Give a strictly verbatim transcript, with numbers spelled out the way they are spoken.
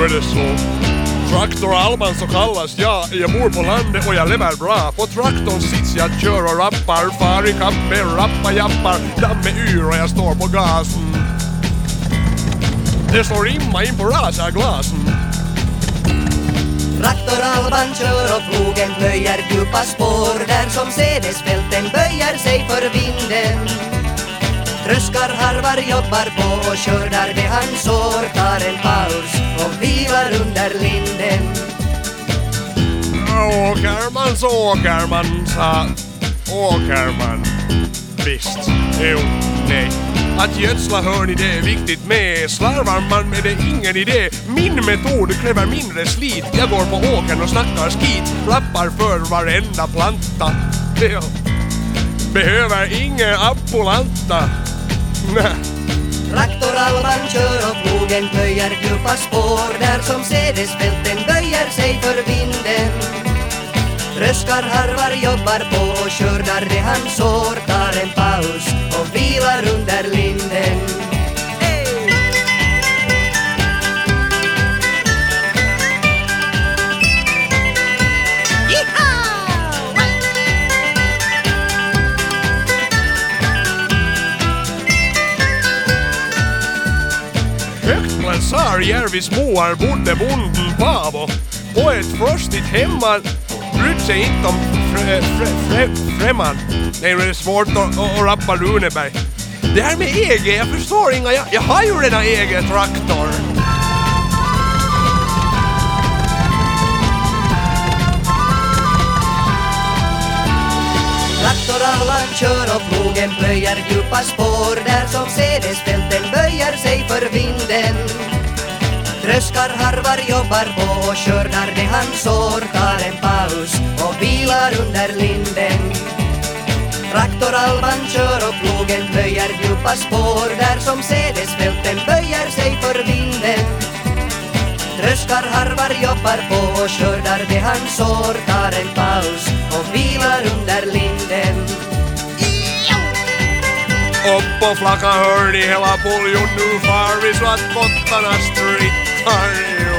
är det så. Traktor Alban så kallas jag. Jag bor på landet och jag lever bra. På traktorn sits jag kör och rappar. Far i kapp med rappa jappar. Damme yr och jag står på gasen. Det står rimma in på rasa glasen. Traktor Alban kör och plogen plöjer djupa spår. Där som sädesfälten böjer sig för vinden. Tröskar harvar jobbar på och skördar det han sår. Tar en paus och vilar under linden. Åker man så åker man, sa åker man. Visst, jo, nej. Att gödsla hör ni det är viktigt med. Slarvar man med det ingen idé. Min metod kräver mindre slit. Jag går på åkern och snackar skit. Rappar för varenda planta. Ja. Behöver ingen appolanta. Nej. Traktor Alban kör och plogen plöjer djupa spår. Där som sädesfälten böjer sig för vinden. Tröskar harvar jobbar på och skördar det han sår. Tar en paus och vilar under linden. Högt bland Sarjärvis moar bodde bonden Paavo. På ett frostigt hemman brytt sig inte om frä, frä, frä, främman. Det är svårt att, att, att rappa Runeberg. Det här med E G, jag förstår inga. Jag, jag har ju redan E G-traktor. Traktor Alban kör och plogen plöjer djupa spår. Där som sädesfälten böjer sig för vinden. Tröskar harvar jobbar på och skördar det han sår. Tar en paus och vilar under linden. Traktor Alban kör och plogen plöjer djupa spår. Där som sädesfälten böjer sig för vinden. Tröskar harvar jobbar på och skördar det han sår. Tar en paus och vilar under linden. Upp och flacka hör ni hela poljon. Nu far vi så att kottarna strittar.